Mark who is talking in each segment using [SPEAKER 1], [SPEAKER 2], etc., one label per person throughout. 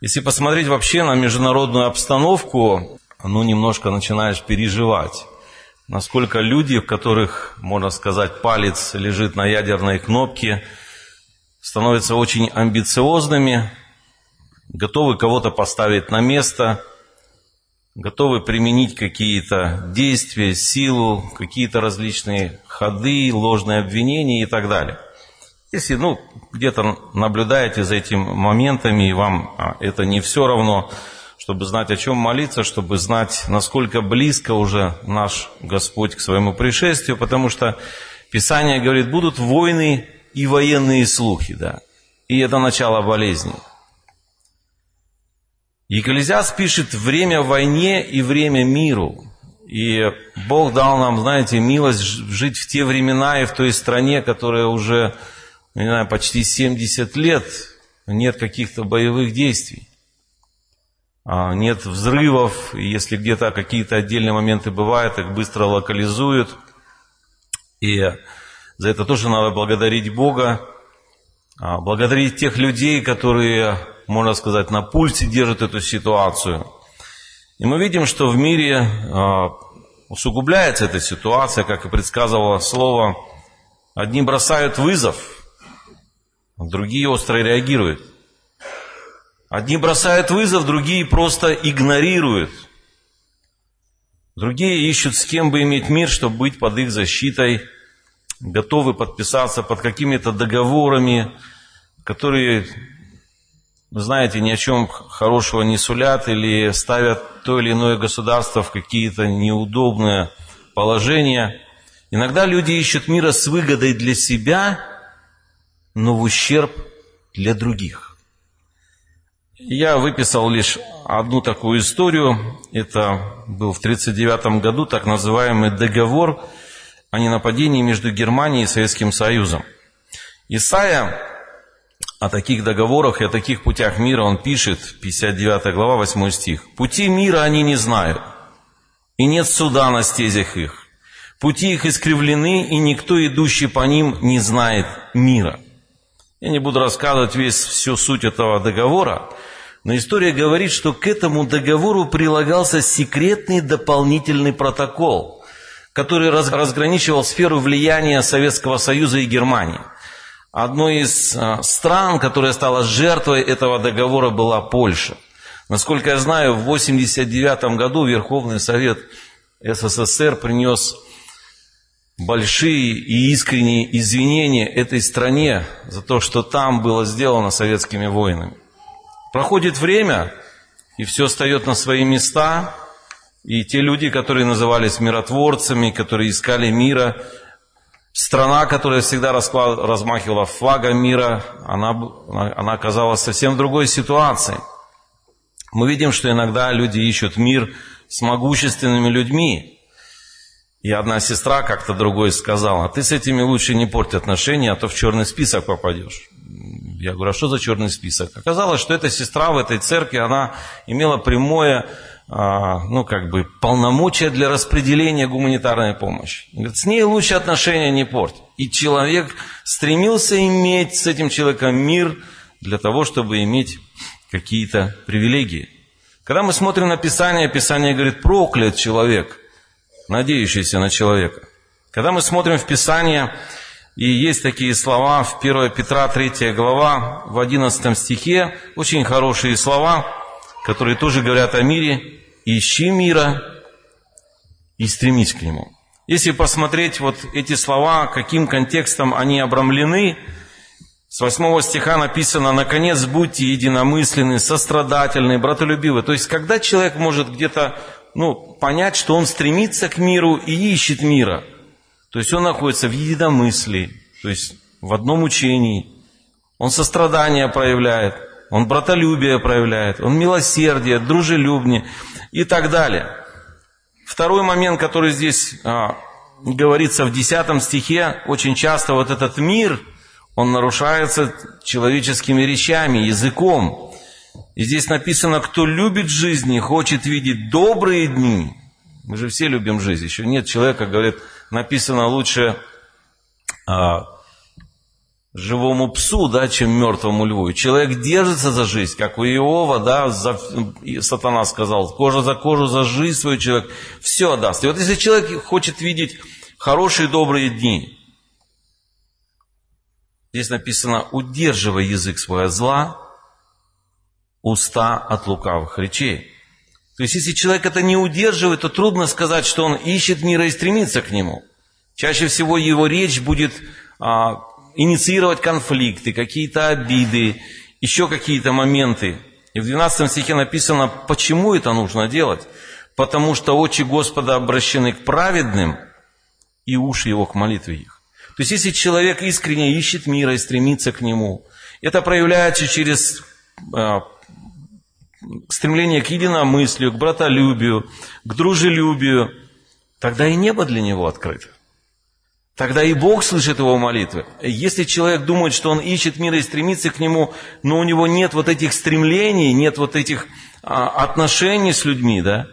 [SPEAKER 1] Если посмотреть вообще на международную обстановку, немножко начинаешь переживать. Насколько люди, в которых, можно сказать, палец лежит на ядерной кнопке, становятся очень амбициозными, готовы кого-то поставить на место, готовы применить какие-то действия, силу, какие-то различные ходы, ложные обвинения и так далее. Если где-то наблюдаете за этими моментами, и вам это не все равно, чтобы знать, о чем молиться, чтобы знать, насколько близко уже наш Господь к своему пришествию, потому что Писание говорит, будут войны и военные слухи, да, и это начало болезни. Екклезиаст пишет: время войне и время миру. И Бог дал нам, милость жить в те времена и в той стране, которая уже, почти 70 лет нет каких-то боевых действий. Нет взрывов, и если где-то какие-то отдельные моменты бывают, их быстро локализуют. И за это тоже надо благодарить Бога, благодарить тех людей, которые, можно сказать, на пульсе держат эту ситуацию. И мы видим, что в мире усугубляется эта ситуация, как и предсказывало Слово. Одни бросают вызов, другие остро реагируют. Одни бросают вызов, другие просто игнорируют. Другие ищут, с кем бы иметь мир, чтобы быть под их защитой, готовы подписаться под какими-то договорами, которые, ни о чем хорошего не сулят или ставят то или иное государство в какие-то неудобные положения. Иногда люди ищут мира с выгодой для себя, но в ущерб для других. Я выписал лишь одну такую историю. Это был в 1939 году так называемый договор о ненападении между Германией и Советским Союзом. Исайя о таких договорах и о таких путях мира он пишет, 59 глава, 8 стих. «Пути мира они не знают, и нет суда на стезях их. Пути их искривлены, и никто, идущий по ним, не знает мира». Я не буду рассказывать всю суть этого договора, но история говорит, что к этому договору прилагался секретный дополнительный протокол, который разграничивал сферу влияния Советского Союза и Германии. Одной из стран, которая стала жертвой этого договора, была Польша. Насколько я знаю, в 1989 году Верховный Совет СССР принес большие и искренние извинения этой стране за то, что там было сделано советскими воинами. Проходит время, и все встает на свои места, и те люди, которые назывались миротворцами, которые искали мира, страна, которая всегда размахивала флагом мира, она оказалась совсем в другой ситуации. Мы видим, что иногда люди ищут мир с могущественными людьми. И одна сестра как-то другой сказала: ты с этими лучше не порти отношения, а то в черный список попадешь. Я говорю: а что за черный список? Оказалось, что эта сестра в этой церкви, она имела прямое, полномочия для распределения гуманитарной помощи. Говорит, с ней лучше отношения не портить. И человек стремился иметь с этим человеком мир для того, чтобы иметь какие-то привилегии. Когда мы смотрим на Писание, Писание говорит: проклят человек, надеющийся на человека. Когда мы смотрим в Писание, и есть такие слова в 1 Петра 3 глава, в 11 стихе, очень хорошие слова, которые тоже говорят о мире: ищи мира и стремись к нему. Если посмотреть вот эти слова, каким контекстом они обрамлены, с 8 стиха написано: наконец будьте единомысленны, сострадательны, братолюбивы. То есть, когда человек может где-то понять, что он стремится к миру и ищет мира, то есть он находится в единомыслии, то есть в одном учении, он сострадание проявляет, он братолюбие проявляет, он милосердие, дружелюбие и так далее. Второй момент, который здесь говорится в 10 стихе, очень часто вот этот мир, он нарушается человеческими речами, языком. И здесь написано: кто любит жизнь и хочет видеть добрые дни. Мы же все любим жизнь. Еще нет человека, говорит, написано лучше живому псу, да, чем мертвому льву. И человек держится за жизнь, как у Иова, да, сатана сказал, кожа за кожу, за жизнь свою человек все отдаст. И вот если человек хочет видеть хорошие, добрые дни, здесь написано, удерживай язык свой от зла, уста от лукавых речей. То есть, если человек это не удерживает, то трудно сказать, что он ищет мира и стремится к нему. Чаще всего его речь будет инициировать конфликты, какие-то обиды, еще какие-то моменты. И в 12 стихе написано, почему это нужно делать? Потому что очи Господа обращены к праведным, и уши его к молитве их. То есть, если человек искренне ищет мира и стремится к нему, это проявляется через стремление к единомыслию, к братолюбию, к дружелюбию, тогда и небо для него открыто. Тогда и Бог слышит его молитвы. Если человек думает, что он ищет мира и стремится к нему, но у него нет вот этих стремлений, нет вот этих отношений с людьми, да,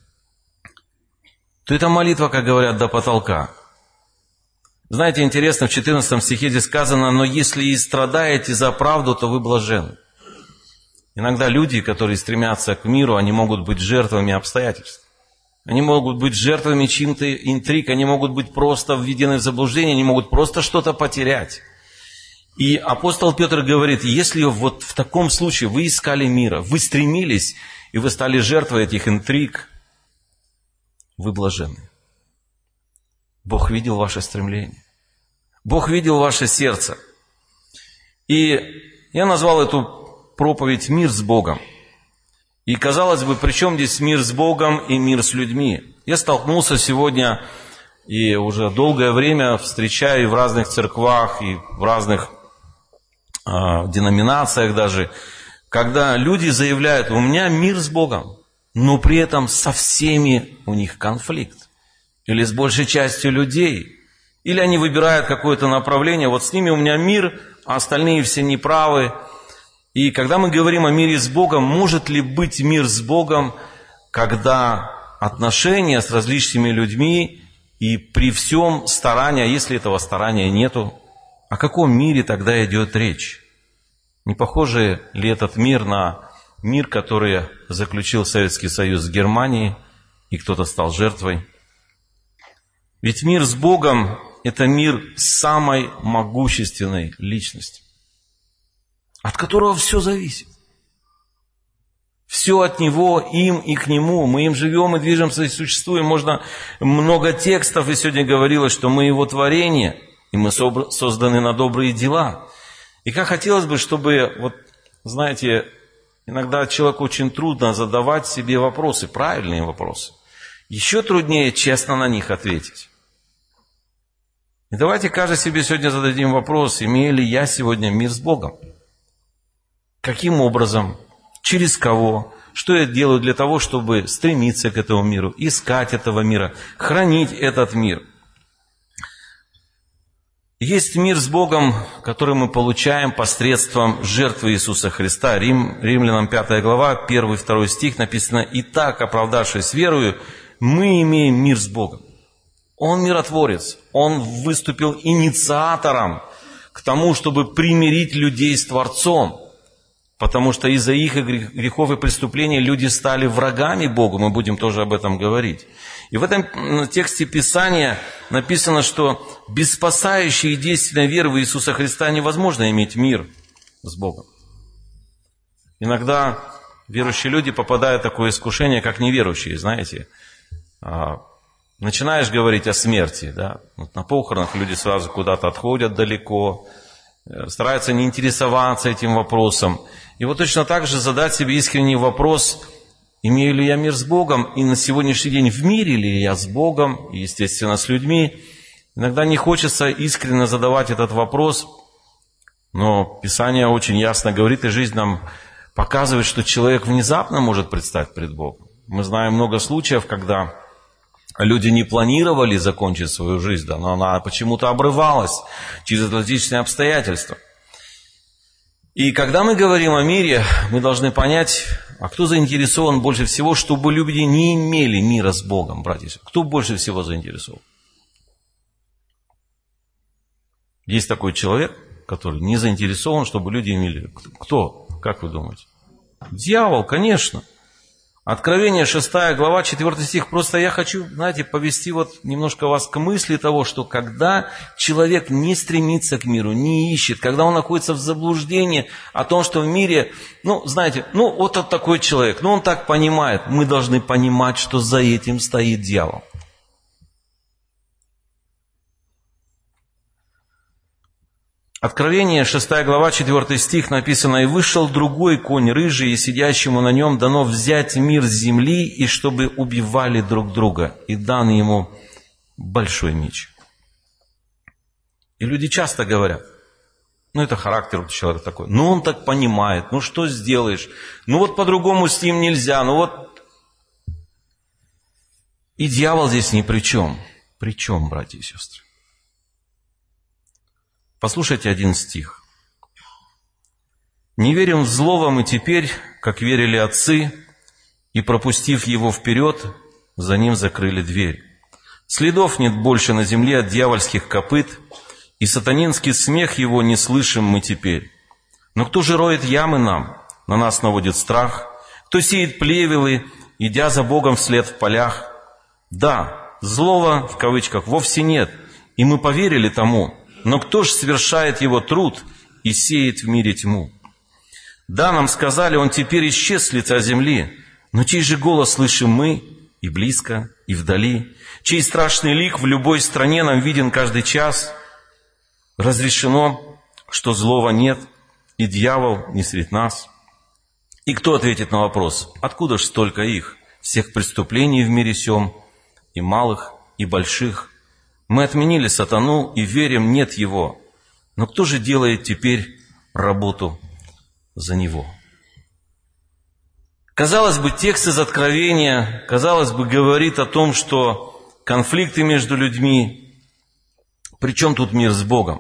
[SPEAKER 1] то эта молитва, как говорят, до потолка. Знаете, интересно, в 14 стихе здесь сказано, но если и страдаете за правду, то вы блаженны. Иногда люди, которые стремятся к миру, они могут быть жертвами обстоятельств. Они могут быть жертвами чьим-то интриг, они могут быть просто введены в заблуждение, они могут просто что-то потерять. И апостол Петр говорит, если вот в таком случае вы искали мира, вы стремились, и вы стали жертвой этих интриг, вы блаженны. Бог видел ваше стремление. Бог видел ваше сердце. И я назвал эту проповедь «Мир с Богом». И, казалось бы, при чем здесь мир с Богом и мир с людьми? Я столкнулся сегодня и уже долгое время встречаю в разных церквах, и в разных деноминациях даже, когда люди заявляют, у меня мир с Богом, но при этом со всеми у них конфликт. Или с большей частью людей. Или они выбирают какое-то направление, вот с ними у меня мир, а остальные все неправы. И когда мы говорим о мире с Богом, может ли быть мир с Богом, когда отношения с различными людьми и при всем старании, а если этого старания нету, о каком мире тогда идет речь? Не похоже ли этот мир на мир, который заключил Советский Союз с Германией, и кто-то стал жертвой? Ведь мир с Богом – это мир самой могущественной личности, от которого все зависит. Все от Него, им и к Нему. Мы им живем и движемся и существуем. Можно много текстов, и сегодня говорилось, что мы Его творение, и мы созданы на добрые дела. И как хотелось бы, чтобы, вот, знаете, иногда человеку очень трудно задавать себе вопросы, правильные вопросы. Еще труднее честно на них ответить. И давайте каждый себе сегодня зададим вопрос, имею ли я сегодня мир с Богом? Каким образом? Через кого? Что я делаю для того, чтобы стремиться к этому миру, искать этого мира, хранить этот мир? Есть мир с Богом, который мы получаем посредством жертвы Иисуса Христа. Римлянам 5 глава, 1-2 стих написано: «Итак, оправдавшись верою, мы имеем мир с Богом». Он миротворец, Он выступил инициатором к тому, чтобы примирить людей с Творцом. Потому что из-за их грехов и преступлений люди стали врагами Богу. Мы будем тоже об этом говорить. И в этом тексте Писания написано, что без спасающей и действенной веры в Иисуса Христа невозможно иметь мир с Богом. Иногда верующие люди попадают в такое искушение, как неверующие, знаете. Начинаешь говорить о смерти, да? Вот на похоронах люди сразу куда-то отходят далеко, стараются не интересоваться этим вопросом. И вот точно так же задать себе искренний вопрос: имею ли я мир с Богом, и на сегодняшний день в мире ли я с Богом, и, естественно, с людьми. Иногда не хочется искренне задавать этот вопрос, но Писание очень ясно говорит, и жизнь нам показывает, что человек внезапно может предстать пред Богом. Мы знаем много случаев, когда люди не планировали закончить свою жизнь, да, но она почему-то обрывалась через различные обстоятельства. И когда мы говорим о мире, мы должны понять, а кто заинтересован больше всего, чтобы люди не имели мира с Богом, братья и сестры? Кто больше всего заинтересован? Есть такой человек, который не заинтересован, чтобы люди имели. Кто? Как вы думаете? Дьявол, конечно. Откровение 6 глава, 4 стих. Просто я хочу, знаете, повести немножко вас к мысли того, что когда человек не стремится к миру, не ищет, когда он находится в заблуждении о том, что в мире, знаете, вот такой человек, он так понимает. Мы должны понимать, что за этим стоит дьявол. Откровение 6 глава, 4 стих написано: «И вышел другой конь рыжий, и сидящему на нем дано взять мир с земли, и чтобы убивали друг друга, и дан ему большой меч». И люди часто говорят, это характер у человека такой, он так понимает, что сделаешь, по-другому с ним нельзя, И дьявол здесь ни при чем. При чем, братья и сестры? Послушайте один стих. «Не верим в злого мы теперь, как верили отцы, и, пропустив его вперед, за ним закрыли дверь. Следов нет больше на земле от дьявольских копыт, и сатанинский смех его не слышим мы теперь. Но кто же роет ямы нам? На нас наводит страх. Кто сеет плевелы, идя за Богом вслед в полях? Да, злого, в кавычках, вовсе нет, и мы поверили тому. Но кто ж совершает его труд и сеет в мире тьму? Да, нам сказали, он теперь исчез с лица земли, но чей же голос слышим мы и близко, и вдали? Чей страшный лик в любой стране нам виден каждый час? Разрешено, что злого нет, и дьявол не средь нас. И кто ответит на вопрос, откуда ж столько их, всех преступлений в мире сем, и малых, и больших? Мы отменили сатану и верим, нет его. Но кто же делает теперь работу за него?» Казалось бы, текст из Откровения, говорит о том, что конфликты между людьми, причем тут мир с Богом?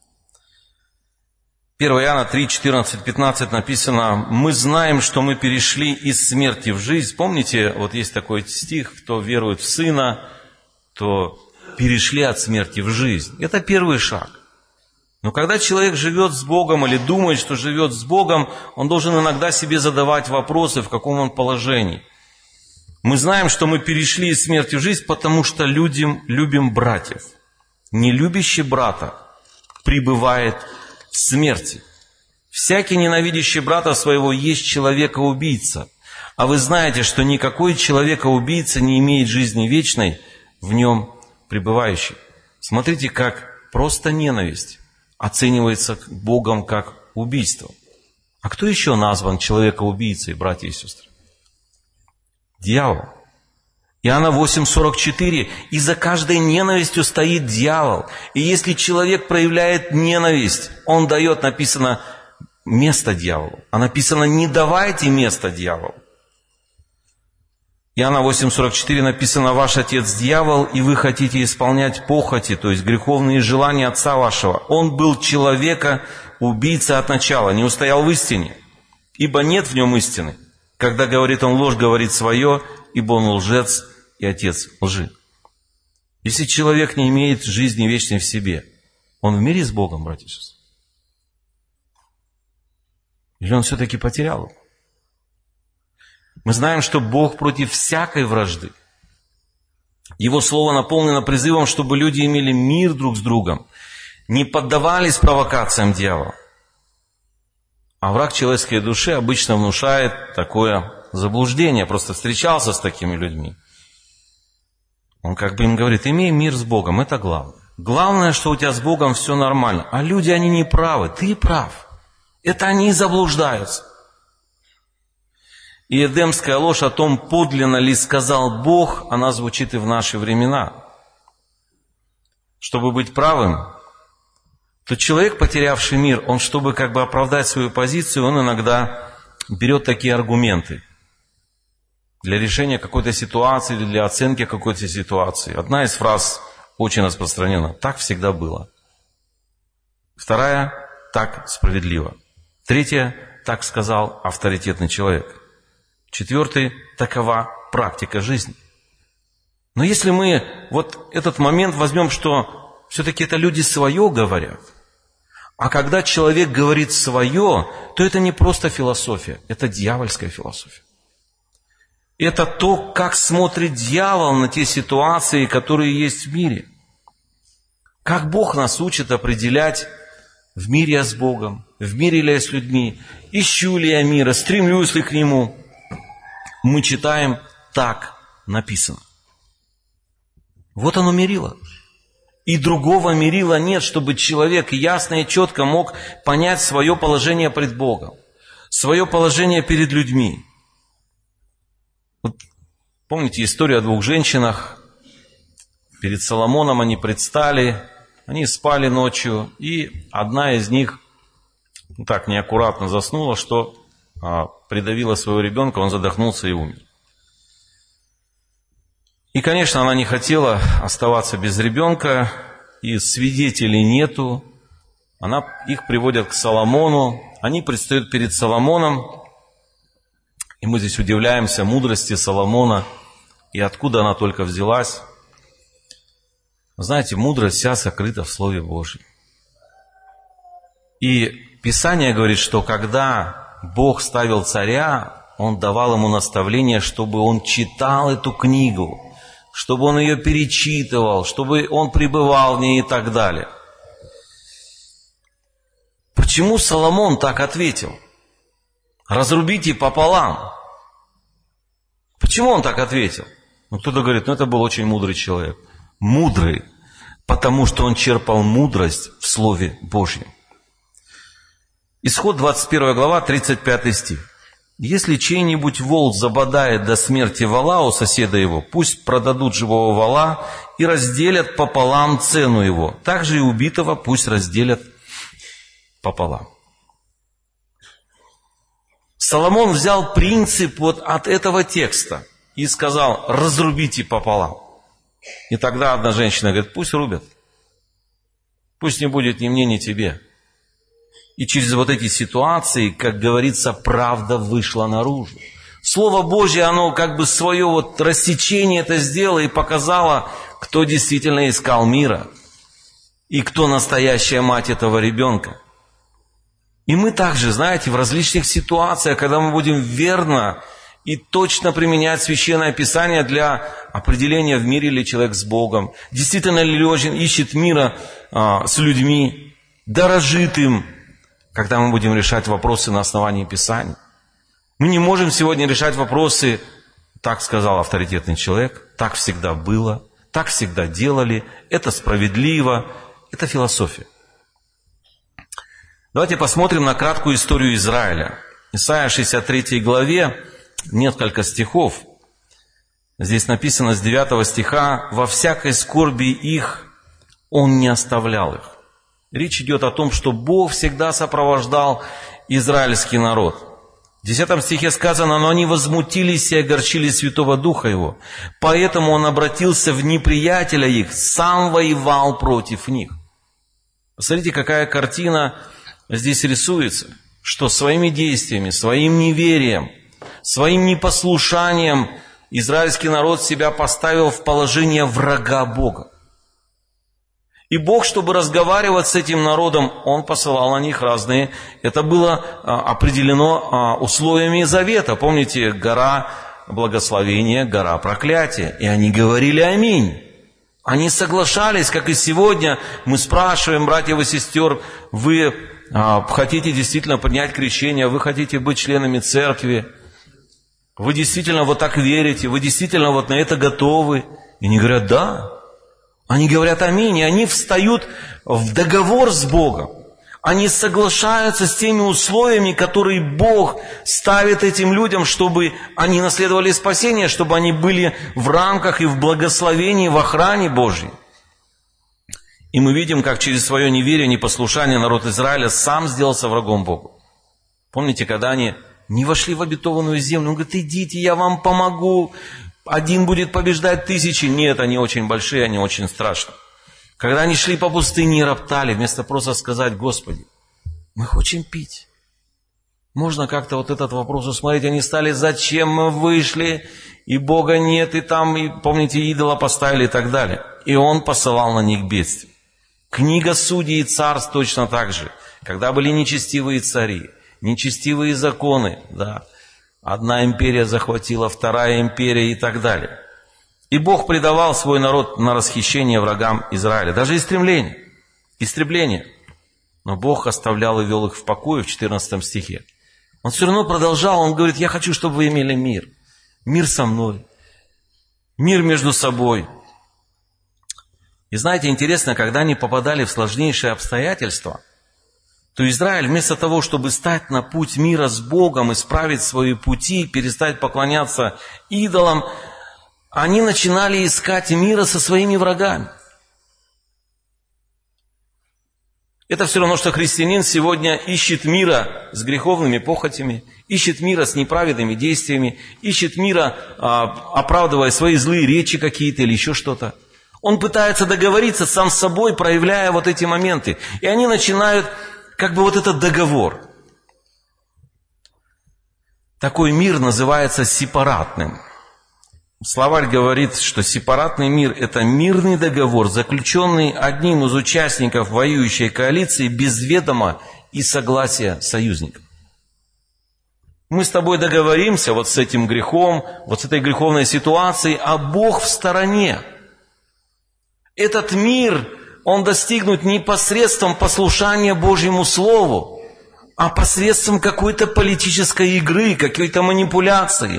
[SPEAKER 1] 1 Иоанна 3, 14, 15 написано: «Мы знаем, что мы перешли из смерти в жизнь». Помните, есть такой стих: «Кто верует в Сына, то перешли от смерти в жизнь». Это первый шаг. Но когда человек живет с Богом или думает, что живет с Богом, он должен иногда себе задавать вопросы, в каком он положении. Мы знаем, что мы перешли из смерти в жизнь, потому что любим братьев. Не любящий брата пребывает в смерти. Всякий ненавидящий брата своего есть человека-убийца. А вы знаете, что никакой человека-убийца не имеет жизни вечной в нем пребывающий. Смотрите, как просто ненависть оценивается Богом как убийство. А кто еще назван человека-убийцей, братья и сестры? Дьявол. Иоанна 8:44. «И за каждой ненавистью стоит дьявол. И если человек проявляет ненависть, он дает», написано, место дьяволу. А написано: «Не давайте место дьяволу». Иоанна 8:44 написано: «Ваш отец дьявол, и вы хотите исполнять похоти», то есть греховные желания отца вашего. Он был человека, убийца от начала, не устоял в истине, ибо нет в нем истины. Когда говорит он ложь, говорит свое, ибо он лжец и отец лжи». Если человек не имеет жизни вечной в себе, он в мире с Богом, братья и сестры? Или он все-таки потерял его? Мы знаем, что Бог против всякой вражды. Его Слово наполнено призывом, чтобы люди имели мир друг с другом, не поддавались провокациям дьявола. А враг человеческой души обычно внушает такое заблуждение. Просто встречался с такими людьми. Он им говорит: имей мир с Богом, это главное. Главное, что у тебя с Богом все нормально. А люди, они не правы, ты прав. Это они заблуждаются. И эдемская ложь о том, подлинно ли сказал Бог, она звучит и в наши времена. Чтобы быть правым, то человек, потерявший мир, он, чтобы оправдать свою позицию, он иногда берет такие аргументы для решения какой-то ситуации или для оценки какой-то ситуации. Одна из фраз очень распространена: «Так всегда было». Вторая: «Так справедливо». Третья: «Так сказал авторитетный человек». Четвертый: «Такова практика жизни». Но если мы этот момент возьмем, что все-таки это люди свое говорят, А когда человек говорит свое, то это не просто философия, это дьявольская философия. Это то, как смотрит дьявол на те ситуации, которые есть в мире. Как Бог нас учит определять, в мире я с Богом, в мире ли я с людьми, ищу ли я мира, стремлюсь ли к Нему. Мы читаем, так написано. Вот оно мерило. И другого мерила нет, чтобы человек ясно и четко мог понять свое положение пред Богом, свое положение перед людьми. Вот, помните историю о двух женщинах? Перед Соломоном они предстали, они спали ночью, и одна из них так неаккуратно заснула, что придавила своего ребенка, он задохнулся и умер. И, конечно, она не хотела оставаться без ребенка, и свидетелей нету. Их приводят к Соломону, они предстают перед Соломоном, и мы здесь удивляемся мудрости Соломона, и откуда она только взялась. Знаете, мудрость вся сокрыта в Слове Божьем. И Писание говорит, что когда Бог ставил царя, Он давал ему наставление, чтобы он читал эту книгу, чтобы он ее перечитывал, чтобы он пребывал в ней и так далее. Почему Соломон так ответил? Разрубите пополам. Почему он так ответил? Кто-то говорит, это был очень мудрый человек. Мудрый, потому что он черпал мудрость в Слове Божьем. Исход 21 глава, 35 стих. «Если чей-нибудь вол забодает до смерти вола у соседа его, пусть продадут живого вола и разделят пополам цену его. Также и убитого пусть разделят пополам». Соломон взял принцип вот от этого текста и сказал, разрубите пополам. И тогда одна женщина говорит, пусть рубят. Пусть не будет ни мне, ни тебе. И через вот эти ситуации, как говорится, правда вышла наружу. Слово Божье, оно как бы свое вот рассечение это сделало и показало, кто действительно искал мира. И кто настоящая мать этого ребенка. И мы также, знаете, в различных ситуациях, когда мы будем верно и точно применять Священное Писание для определения, в мире ли человек с Богом, действительно ли он ищет мира с людьми, дорожит им, когда мы будем решать вопросы на основании Писания. Мы не можем сегодня решать вопросы, так сказал авторитетный человек, так всегда было, так всегда делали, это справедливо, это философия. Давайте посмотрим на краткую историю Израиля. Исайя 63 главе, несколько стихов. Здесь написано с 9 стиха, «Во всякой скорби их Он не оставлял их». Речь идет о том, что Бог всегда сопровождал израильский народ. В 10 стихе сказано, «Но они возмутились и огорчили Святого Духа Его, поэтому Он обратился в неприятеля их, сам воевал против них». Посмотрите, какая картина здесь рисуется, что своими действиями, своим неверием, своим непослушанием израильский народ себя поставил в положение врага Бога. И Бог, чтобы разговаривать с этим народом, Он посылал на них разные. Это было определено условиями завета. Помните, гора благословения, гора проклятия. И они говорили аминь. Они соглашались, как и сегодня. Мы спрашиваем, братьев и сестер, вы хотите действительно принять крещение, вы хотите быть членами церкви, вы действительно вот так верите, вы действительно вот на это готовы. И они говорят, да. Они говорят аминь, и они встают в договор с Богом. Они соглашаются с теми условиями, которые Бог ставит этим людям, чтобы они наследовали спасение, чтобы они были в рамках и в благословении, в охране Божьей. И мы видим, как через свое неверие, непослушание народ Израиля сам сделался врагом Богу. Помните, когда они не вошли в обетованную землю, он говорит, идите, я вам помогу. Один будет побеждать тысячи. Нет, они очень большие, они очень страшные. Когда они шли по пустыне и роптали, вместо просто сказать, Господи, мы хотим пить. Можно как-то вот этот вопрос усмотреть. Они стали, зачем мы вышли, и Бога нет, и там, и, помните, идола поставили и так далее. И Он посылал на них бедствие. Книга Судей и Царств точно так же. когда были нечестивые цари, нечестивые законы, да, одна империя захватила, вторая империя и так далее. И Бог предавал свой народ на расхищение врагам Израиля, даже истребление. Но Бог оставлял и вел их в покое в 14 стихе. Он все равно продолжал, он говорит: я хочу, чтобы вы имели мир. Мир со мной. Мир между собой. И знаете, интересно, когда они попадали в сложнейшие обстоятельства, то Израиль вместо того, чтобы стать на путь мира с Богом, исправить свои пути, перестать поклоняться идолам, они начинали искать мира со своими врагами. Это все равно, что христианин сегодня ищет мира с греховными похотями, ищет мира с неправедными действиями, ищет мира, оправдывая свои злые речи какие-то или еще что-то. Он пытается договориться сам с собой, проявляя вот эти моменты. И они начинают как бы вот этот договор. Такой мир называется сепаратным. Словарь говорит, что сепаратный мир – это мирный договор, заключенный одним из участников воюющей коалиции без ведома и согласия союзников. Мы с тобой договоримся вот с этим грехом, вот с этой греховной ситуацией, а Бог в стороне. Этот мир, он достигнут не посредством послушания Божьему Слову, а посредством какой-то политической игры, какой-то манипуляции.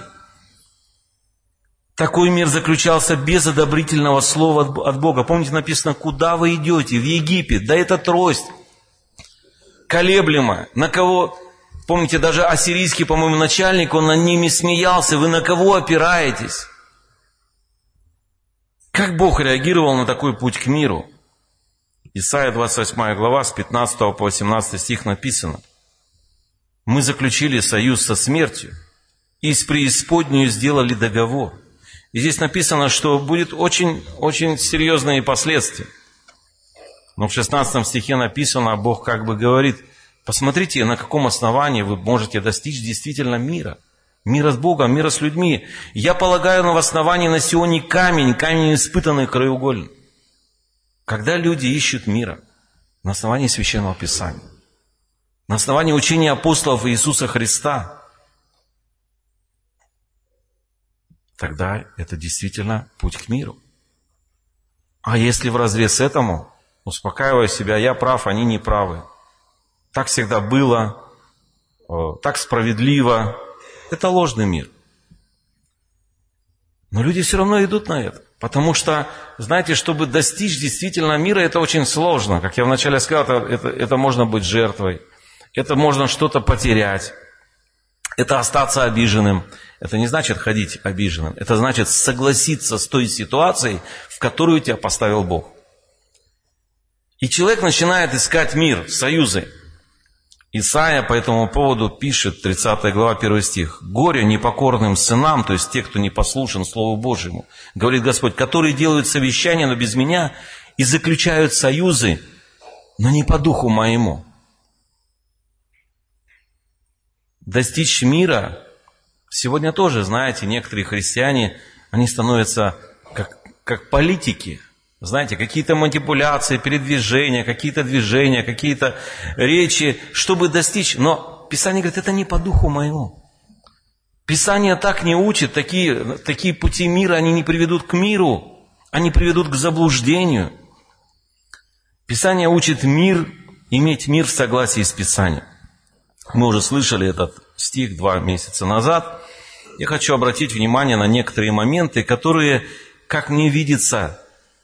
[SPEAKER 1] Такой мир заключался без одобрительного слова от Бога. Помните, написано: куда вы идете? В Египет. Да это трость колеблемая. На кого? Помните, даже ассирийский, по-моему, начальник, он над ними смеялся. Вы на кого опираетесь? Как Бог реагировал на такой путь к миру? Исайя 28 глава, с 15 по 18 стих написано: мы заключили союз со смертью и с преисподнею сделали договор. И здесь написано, что будет очень серьезные последствия. Но в 16 стихе написано, Бог как бы говорит: посмотрите, на каком основании вы можете достичь действительно мира. Мира с Богом, мира с людьми. Я полагаю на основании на Сионе камень испытанный краеугольный. Когда люди ищут мира на основании Священного Писания, на основании учения апостолов Иисуса Христа, тогда это действительно путь к миру. А если вразрез этому, успокаивая себя: я прав, они не правы. Так всегда было, так справедливо. Это ложный мир. Но люди все равно идут на это. Потому что, знаете, чтобы достичь действительно мира, это очень сложно. Как я вначале сказал, это можно быть жертвой. Это можно что-то потерять. Это остаться обиженным. Это не значит ходить обиженным. Это значит согласиться с той ситуацией, в которую тебя поставил Бог. И человек начинает искать мир, союзы. Исайя по этому поводу пишет, 30 глава, 1 стих: «Горе непокорным сынам», то есть те, кто не послушен Слову Божьему, говорит Господь, «которые делают совещания, но без меня, и заключают союзы, но не по духу моему». Достичь мира сегодня тоже, знаете, некоторые христиане, они становятся как политики. Знаете, какие-то манипуляции, передвижения, какие-то движения, какие-то речи, чтобы достичь. Но Писание говорит, это не по духу моему. Писание так не учит, такие пути мира, они не приведут к миру, они приведут к заблуждению. Писание учит иметь мир в согласии с Писанием. Мы уже слышали этот стих 2 месяца назад. Я хочу обратить внимание на некоторые моменты, которые, как мне видится,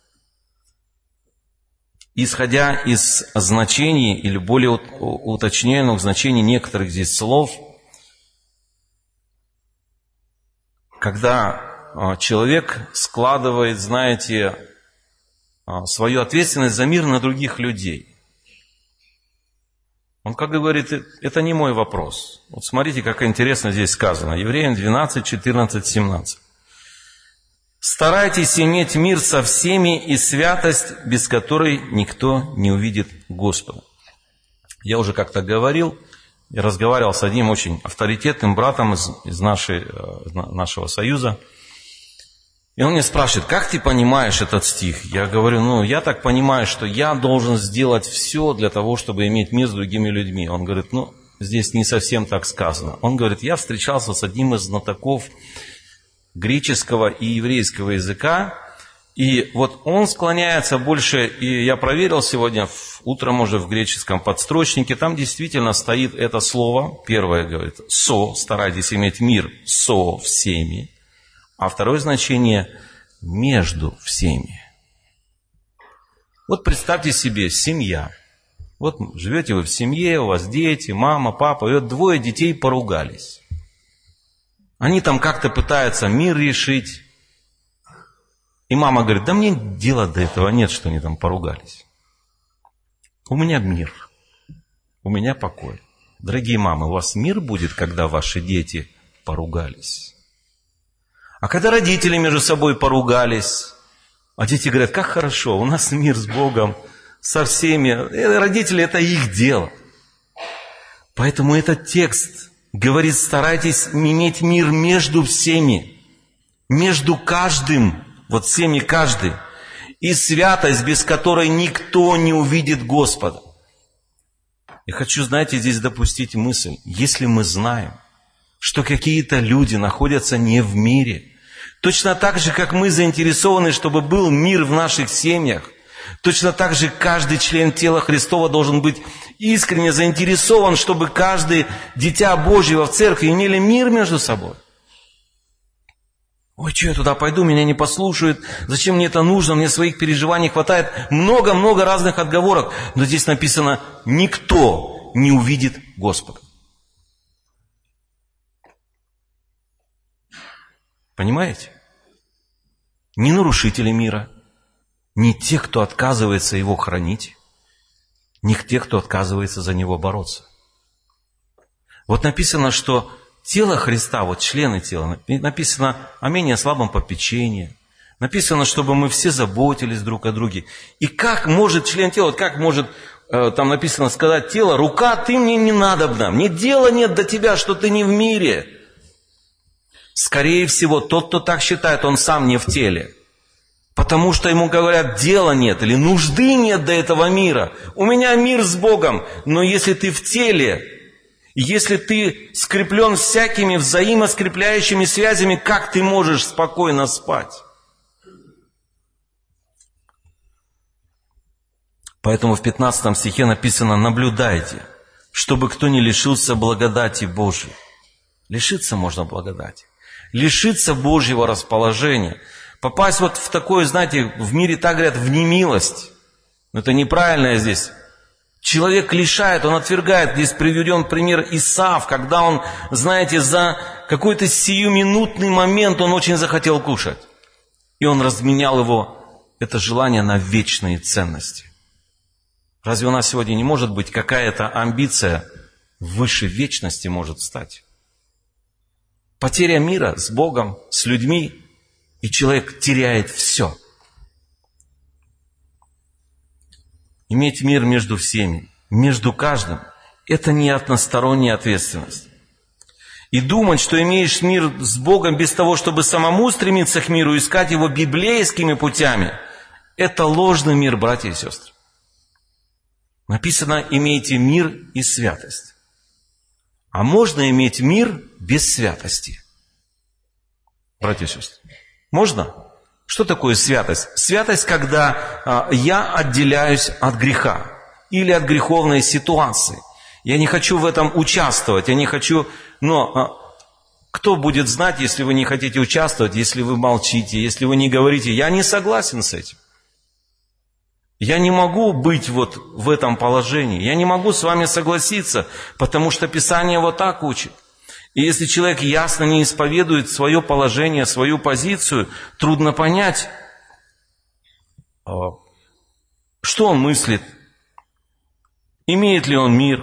[SPEAKER 1] исходя из значений или более уточненных значений некоторых здесь слов, когда человек складывает, знаете, свою ответственность за мир на других людей. Он как говорит, это не мой вопрос. Вот смотрите, как интересно здесь сказано. Евреям 12, 14, 17. «Старайтесь иметь мир со всеми и святость, без которой никто не увидит Господа». Я уже как-то говорил, я разговаривал с одним очень авторитетным братом из нашего союза. И он мне спрашивает, как ты понимаешь этот стих? Я говорю, я так понимаю, что я должен сделать все для того, чтобы иметь мир с другими людьми. Он говорит, здесь не совсем так сказано. Он говорит, я встречался с одним из знатоков греческого и еврейского языка, и вот он склоняется больше, и я проверил сегодня утром уже в греческом подстрочнике, там действительно стоит это слово, первое говорит, старайтесь иметь мир со всеми, а второе значение между всеми. Вот представьте себе, семья. Вот живете вы в семье, у вас дети, мама, папа, и вот двое детей поругались. Они там как-то пытаются мир решить. И мама говорит, да мне дела до этого нет, что они там поругались. У меня мир, у меня покой. Дорогие мамы, у вас мир будет, когда ваши дети поругались? А когда родители между собой поругались, а дети говорят, как хорошо, у нас мир с Богом, со всеми. Родители, это их дело. Поэтому этот текст говорит, старайтесь иметь мир между всеми, между каждым, вот всеми каждый, и святость, без которой никто не увидит Господа. Я хочу, здесь допустить мысль, если мы знаем, что какие-то люди находятся не в мире, точно так же, как мы заинтересованы, чтобы был мир в наших семьях, точно так же каждый член тела Христова должен быть искренне заинтересован, чтобы каждое дитя Божьего в церкви имели мир между собой. Ой, что я туда пойду, меня не послушают, зачем мне это нужно, мне своих переживаний хватает. Много-много разных отговорок. Но здесь написано, никто не увидит Господа. Понимаете? Ни нарушители мира, ни те, кто отказывается его хранить, ни те, кто отказывается за него бороться. Вот написано, что тело Христа, вот члены тела, написано о менее слабом попечении, написано, чтобы мы все заботились друг о друге. И как может член тела, как может, там написано, сказать тело, рука, ты мне не надобна, мне дела нет до тебя, что ты не в мире. Скорее всего, тот, кто так считает, он сам не в теле. Потому что ему говорят, дела нет или нужды нет до этого мира. У меня мир с Богом, но если ты в теле, если ты скреплен всякими взаимоскрепляющими связями, как ты можешь спокойно спать? Поэтому в 15 стихе написано, наблюдайте, чтобы кто не лишился благодати Божьей. Лишиться можно благодати. Лишиться Божьего расположения. Попасть вот в такое, в мире так говорят, в немилость. Но это неправильно здесь. Человек лишает, он отвергает. Здесь приведен пример Исав, когда он, за какой-то сиюминутный момент он очень захотел кушать. И он разменял это желание на вечные ценности. Разве у нас сегодня не может быть какая-то амбиция выше вечности может стать? Потеря мира с Богом, с людьми, и человек теряет все. Иметь мир между всеми, между каждым, это не односторонняя ответственность. И думать, что имеешь мир с Богом без того, чтобы самому стремиться к миру, искать его библейскими путями, это ложный мир, братья и сестры. Написано, имейте мир и святость. А можно иметь мир без святости. Братья и сестры, можно? Что такое святость? Святость, когда я отделяюсь от греха или от греховной ситуации. Я не хочу в этом участвовать, я не хочу... Но кто будет знать, если вы не хотите участвовать, если вы молчите, если вы не говорите? Я не согласен с этим. Я не могу быть вот в этом положении. Я не могу с вами согласиться, потому что Писание вот так учит. И если человек ясно не исповедует свое положение, свою позицию, трудно понять, что он мыслит, имеет ли он мир.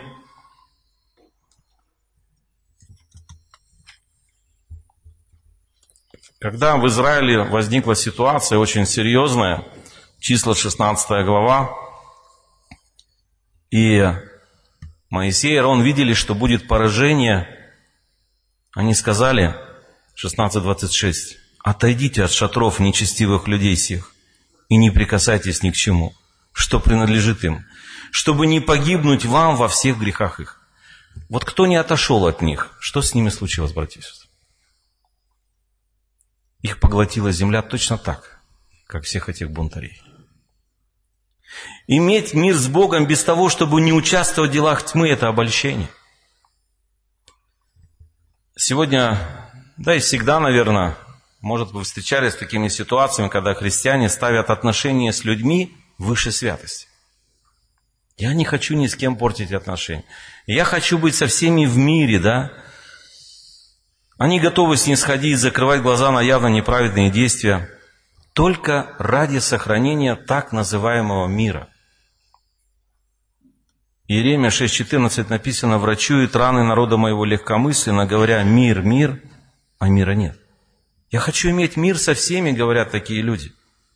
[SPEAKER 1] Когда в Израиле возникла ситуация очень серьезная, Числа 16 глава, и Моисей и Аарон видели, что будет поражение. Они сказали, 16:26, отойдите от шатров нечестивых людей сих и не прикасайтесь ни к чему, что принадлежит им, чтобы не погибнуть вам во всех грехах их. Вот кто не отошел от них, что с ними случилось, братья и сестры? Их поглотила земля точно так, как всех этих бунтарей. Иметь мир с Богом без того, чтобы не участвовать в делах тьмы, это обольщение. Сегодня, да и всегда, наверное, может, вы встречались с такими ситуациями, когда христиане ставят отношения с людьми выше святости. Я не хочу ни с кем портить отношения. Я хочу быть со всеми в мире, да? Они готовы снисходить, закрывать глаза на явно неправедные действия только ради сохранения так называемого мира. Иеремия 6:14 написано: «Врачуют раны народа моего легкомысленно, говоря: мир, мир, а мира нет». Я хочу иметь мир со всеми, говорят такие люди.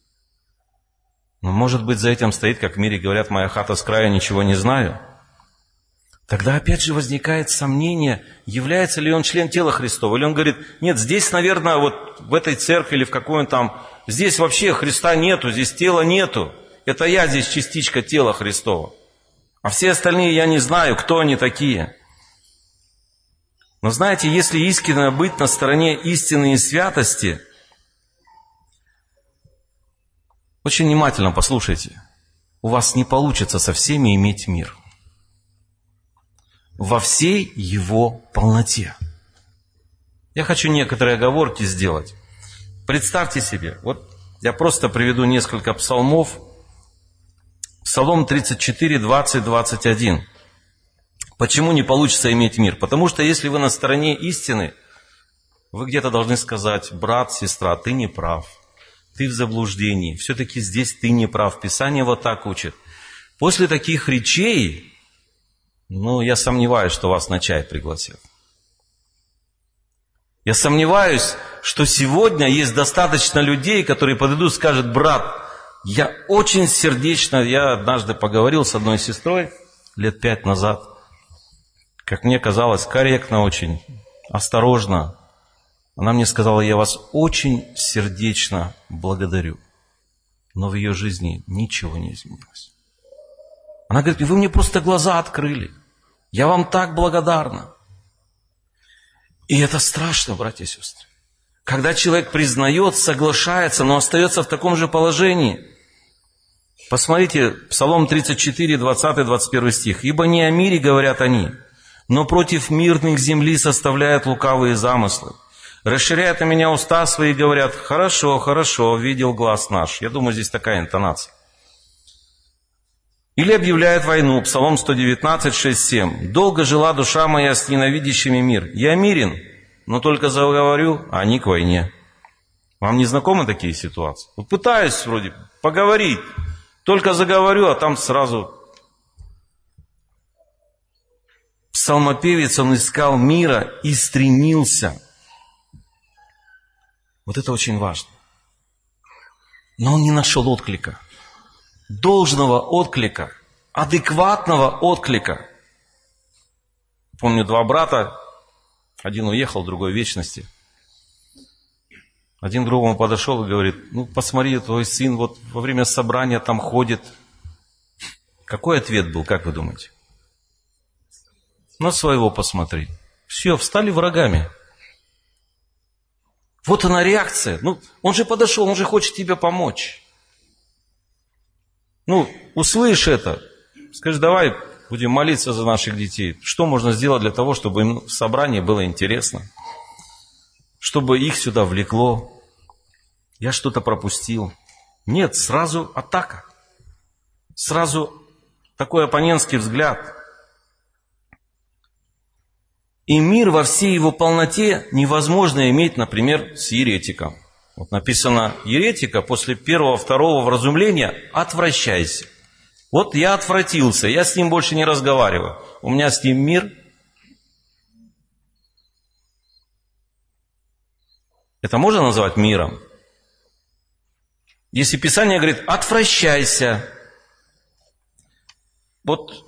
[SPEAKER 1] Но может быть за этим стоит, как в мире говорят: моя хата с краю, ничего не знаю. Тогда опять же возникает сомнение, является ли он член тела Христова. Или он говорит: нет, здесь, наверное, вот в этой церкви или в какой-нибудь там, здесь вообще Христа нету, здесь тела нету. Это я здесь частичка тела Христова. А все остальные я не знаю, кто они такие. Но знаете, если искренне быть на стороне истины и святости, очень внимательно послушайте, у вас не получится со всеми иметь мир. Во всей его полноте. Я хочу некоторые оговорки сделать. Представьте себе, вот я просто приведу несколько псалмов. Псалом 34, 20, 21. Почему не получится иметь мир? Потому что если вы на стороне истины, вы где-то должны сказать: брат, сестра, ты не прав, ты в заблуждении, все-таки здесь ты не прав, Писание вот так учит. После таких речей, я сомневаюсь, что вас на чай пригласят. Я сомневаюсь, что сегодня есть достаточно людей, которые подойдут и скажут: брат, я очень сердечно, я однажды поговорил с одной сестрой лет 5 назад, как мне казалось, корректно очень, осторожно. Она мне сказала: я вас очень сердечно благодарю. Но в ее жизни ничего не изменилось. Она говорит: вы мне просто глаза открыли. Я вам так благодарна. И это страшно, братья и сестры. Когда человек признает, соглашается, но остается в таком же положении. Посмотрите, Псалом 34, 20-21 стих. «Ибо не о мире говорят они, но против мирных земли составляют лукавые замыслы. Расширяют на меня уста свои и говорят: хорошо, хорошо, видел глаз наш». Я думаю, здесь такая интонация. Или объявляют войну. Псалом 119, 6, 7. «Долго жила душа моя с ненавидящими мир. Я мирен, но только заговорю, а они к войне». Вам не знакомы такие ситуации? Вот пытаюсь вроде поговорить, только заговорю, а там сразу... Псалмопевец, он искал мира и стремился. Вот это очень важно. Но он не нашел отклика. Должного отклика, адекватного отклика. Помню 2 брата, один уехал, другой в вечности. Один к другому подошел и говорит: посмотри, твой сын вот во время собрания там ходит. Какой ответ был, как вы думаете? На своего посмотри. Все, встали врагами. Вот она реакция. Он же подошел, он же хочет тебе помочь. Услышь это. Скажи: давай будем молиться за наших детей. Что можно сделать для того, чтобы им в собрании было интересно? Чтобы их сюда влекло. Я что-то пропустил. Нет, сразу атака. Сразу такой оппонентский взгляд. И мир во всей его полноте невозможно иметь, например, с еретиком. Вот написано: еретика после 1-2 вразумления отвращайся. Вот я отвратился, я с ним больше не разговариваю. У меня с ним мир. Это можно назвать миром? Если Писание говорит: отвращайся. Вот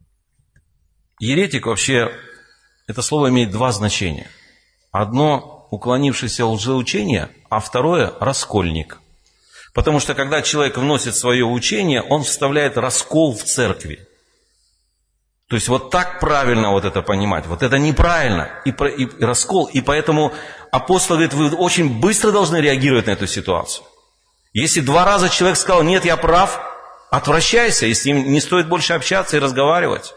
[SPEAKER 1] еретик вообще, это слово имеет 2 значения. Одно уклонившийся от лжеучения, а второе – раскольник. Потому что когда человек вносит свое учение, он вставляет раскол в церкви. То есть вот так правильно вот это понимать, вот это неправильно, и раскол. И поэтому апостол говорит, вы очень быстро должны реагировать на эту ситуацию. Если 2 раза человек сказал, нет, я прав, отвращайся, и с ним не стоит больше общаться и разговаривать.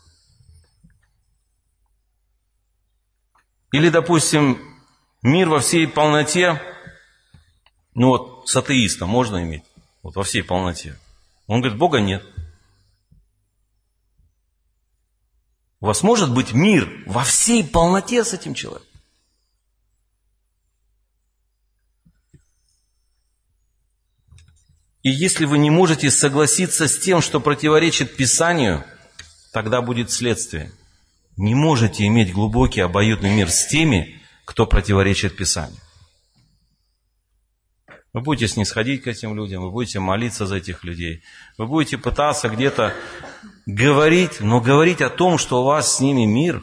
[SPEAKER 1] Или, допустим, мир во всей полноте, ну вот с атеистом можно иметь, вот во всей полноте. Он говорит, Бога нет. У вас может быть мир во всей полноте с этим человеком? И если вы не можете согласиться с тем, что противоречит Писанию, тогда будет следствие. Не можете иметь глубокий обоюдный мир с теми, кто противоречит Писанию. Вы будете снисходить к этим людям, вы будете молиться за этих людей, вы будете пытаться где-то говорить, но говорить о том, что у вас с ними мир.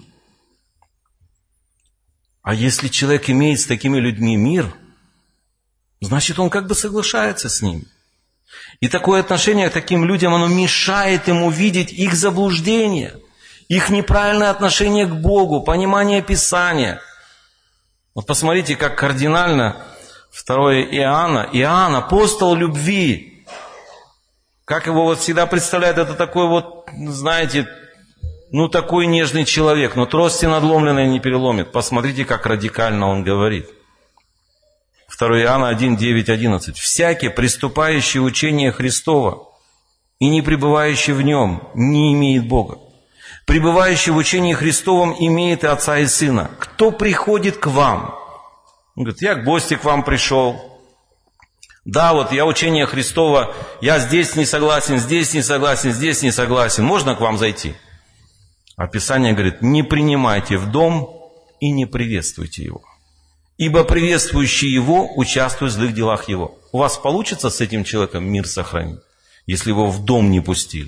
[SPEAKER 1] А если человек имеет с такими людьми мир, значит, он как бы соглашается с ними. И такое отношение к таким людям, оно мешает ему видеть их заблуждение, их неправильное отношение к Богу, понимание Писания. Вот посмотрите, как кардинально 2 Иоанна. Иоанн, апостол любви. Как его вот всегда представляют, это такой вот, знаете, ну такой нежный человек, но трости надломленной не переломит. Посмотрите, как радикально он говорит. 2 Иоанна 1, 9, 11. «Всякий, приступающий учение Христова и не пребывающий в нем, не имеет Бога. Пребывающий в учении Христовом имеет и Отца, и Сына. Кто приходит к вам?» Он говорит, я к гости к вам пришел. Да, вот я учение Христова, я здесь не согласен, здесь не согласен, здесь не согласен. Можно к вам зайти? А Писание говорит, не принимайте в дом и не приветствуйте его. Ибо приветствующий его участвует в злых делах его. У вас получится с этим человеком мир сохранить, если его в дом не пустили?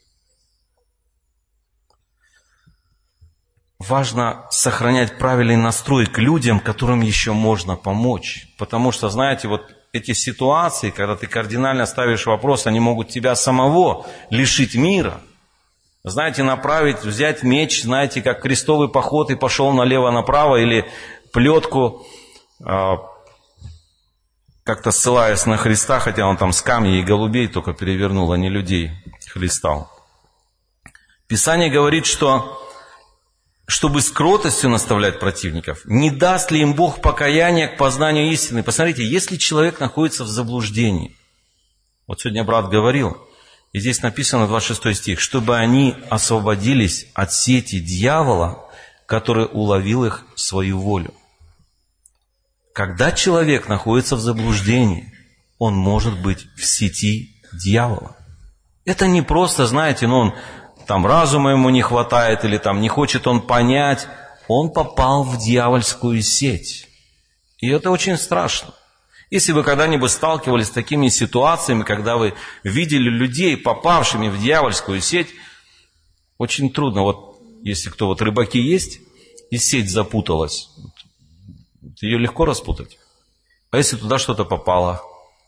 [SPEAKER 1] Важно сохранять правильный настрой к людям, которым еще можно помочь. Потому что, знаете, вот эти ситуации, когда ты кардинально ставишь вопрос, они могут тебя самого лишить мира. Знаете, направить, взять меч, знаете, как крестовый поход и пошел налево-направо, или плетку, как-то ссылаясь на Христа, хотя он там с камней и голубей только перевернул, а не людей хлестал. Писание говорит, что чтобы с кротостью наставлять противников, не даст ли им Бог покаяния к познанию истины. Посмотрите, если человек находится в заблуждении, вот сегодня брат говорил, и здесь написано 26 стих, чтобы они освободились от сети дьявола, который уловил их в свою волю. Когда человек находится в заблуждении, он может быть в сети дьявола. Это не просто, знаете, он там разума ему не хватает, или там не хочет он понять. Он попал в дьявольскую сеть. И это очень страшно. Если вы когда-нибудь сталкивались с такими ситуациями, когда вы видели людей, попавшими в дьявольскую сеть, очень трудно. Вот если кто, вот рыбаки есть, и сеть запуталась, ее легко распутать. А если туда что-то попало?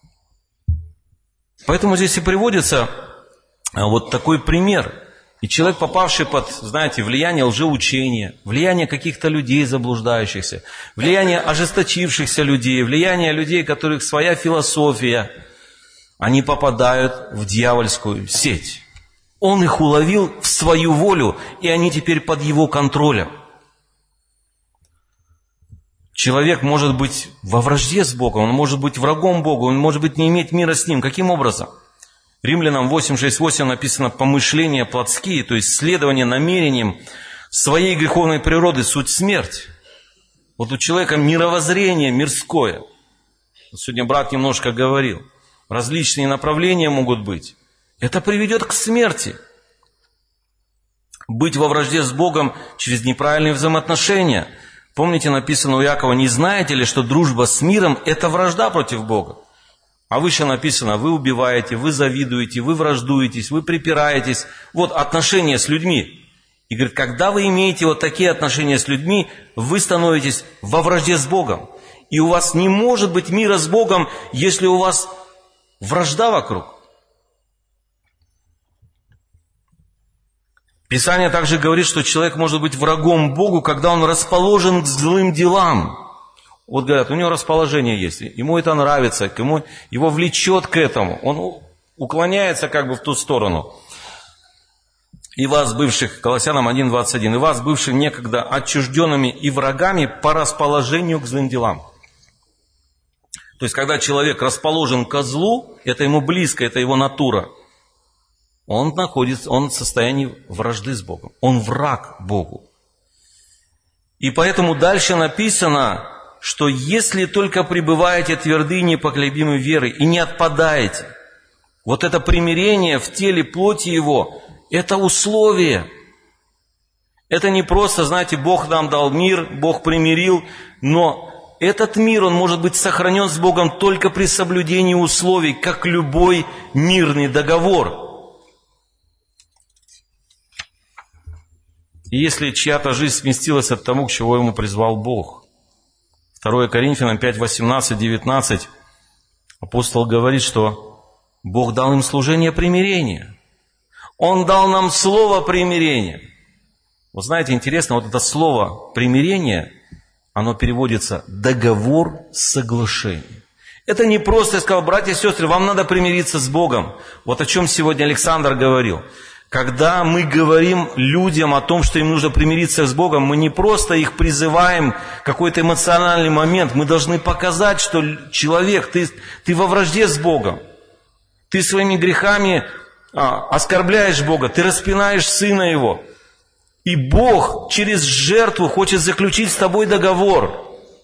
[SPEAKER 1] Поэтому здесь и приводится вот такой пример. И человек, попавший под, знаете, влияние лжеучения, влияние каких-то людей заблуждающихся, влияние ожесточившихся людей, влияние людей, у которых своя философия, они попадают в дьявольскую сеть. Он их уловил в свою волю, и они теперь под его контролем. Человек может быть во вражде с Богом, он может быть врагом Бога, он может быть не иметь мира с Ним. Каким образом? Римлянам 8:6-8 написано «помышления плотские», то есть следование намерениям своей греховной природы, суть смерть. Вот у человека мировоззрение мирское. Вот сегодня брат немножко говорил. Различные направления могут быть. Это приведет к смерти. Быть во вражде с Богом через неправильные взаимоотношения. Помните, написано у Иакова, не знаете ли, что дружба с миром – это вражда против Бога? А выше написано, вы убиваете, вы завидуете, вы враждуетесь, вы припираетесь. Вот отношения с людьми. И говорит, когда вы имеете вот такие отношения с людьми, вы становитесь во вражде с Богом. И у вас не может быть мира с Богом, если у вас вражда вокруг. Писание также говорит, что человек может быть врагом Богу, когда он расположен к злым делам. Вот говорят, у него расположение есть, ему это нравится, его влечет к этому, он уклоняется как бы в ту сторону. И вас, бывших, Колоссянам 1:21, и вас, бывших некогда отчужденными и врагами по расположению к злым делам. То есть, когда человек расположен ко злу, это ему близко, это его натура, он в состоянии вражды с Богом, он враг Богу. И поэтому дальше написано, что если только пребываете тверды и непоколебимой верой и не отпадаете, вот это примирение в теле плоти его, это условие. Это не просто, знаете, Бог нам дал мир, Бог примирил, но этот мир, он может быть сохранен с Богом только при соблюдении условий, как любой мирный договор. И если чья-то жизнь сместилась от того, к чему ему призвал Бог. 2 Коринфянам 5:18-19 апостол говорит, что Бог дал им служение примирения. Он дал нам слово примирения. Вот знаете, интересно, вот это слово примирение, оно переводится договор соглашения. Это не просто, я сказал, братья и сестры, вам надо примириться с Богом. Вот о чем сегодня Александр говорил. Когда мы говорим людям о том, что им нужно примириться с Богом, мы не просто их призываем в какой-то эмоциональный момент. Мы должны показать, что человек, ты во вражде с Богом. Ты своими грехами оскорбляешь Бога, ты распинаешь Сына Его. И Бог через жертву хочет заключить с тобой договор.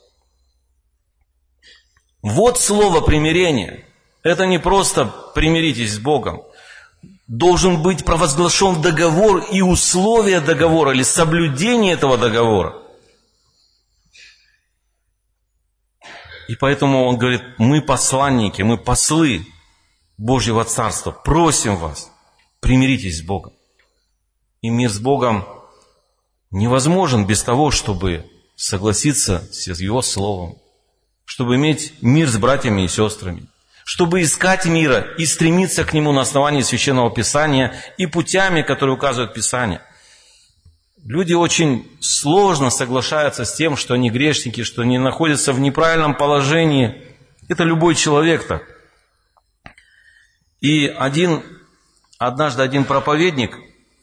[SPEAKER 1] Вот слово примирение. Это не просто примиритесь с Богом. Должен быть провозглашен договор и условия договора, или соблюдение этого договора. И поэтому он говорит, мы посланники, мы послы Божьего Царства, просим вас, примиритесь с Богом. И мир с Богом невозможен без того, чтобы согласиться с Его Словом, чтобы иметь мир с братьями и сестрами, чтобы искать мира и стремиться к нему на основании Священного Писания и путями, которые указывают Писание. Люди очень сложно соглашаются с тем, что они грешники, что они находятся в неправильном положении. Это любой человек так. И однажды один проповедник,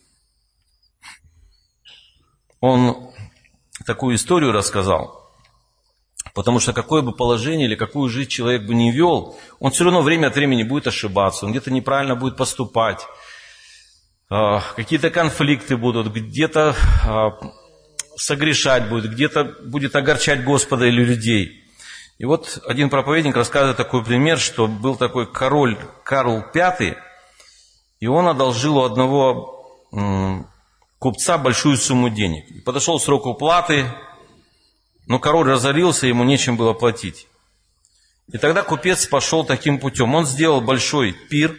[SPEAKER 1] он такую историю рассказал, потому что какое бы положение или какую жизнь человек бы не вел, он все равно время от времени будет ошибаться, он где-то неправильно будет поступать, какие-то конфликты будут, где-то согрешать будет, где-то будет огорчать Господа или людей. И вот один проповедник рассказывает такой пример, что был такой король Карл V, и он одолжил у одного купца большую сумму денег. И подошел срок уплаты, но король разорился, ему нечем было платить. И тогда купец пошел таким путем. Он сделал большой пир,